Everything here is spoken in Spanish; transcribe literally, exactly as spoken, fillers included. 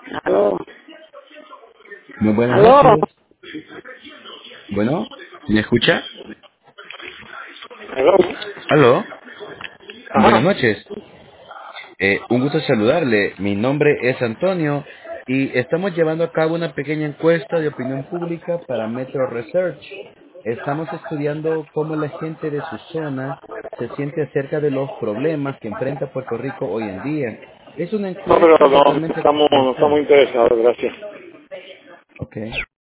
Aló, Muy buenas aló, noches. Bueno, ¿me escucha? aló. Aló. Buenas Ajá. noches. Eh, un gusto saludarle. Mi nombre es Antonio y estamos llevando a cabo una pequeña encuesta de opinión pública para Metro Research. Estamos estudiando cómo la gente de su zona se siente acerca de los problemas que enfrenta Puerto Rico hoy en día. Es una No, pero encuesta no totalmente estamos, no estamos confidencial. interesados, gracias. Ok.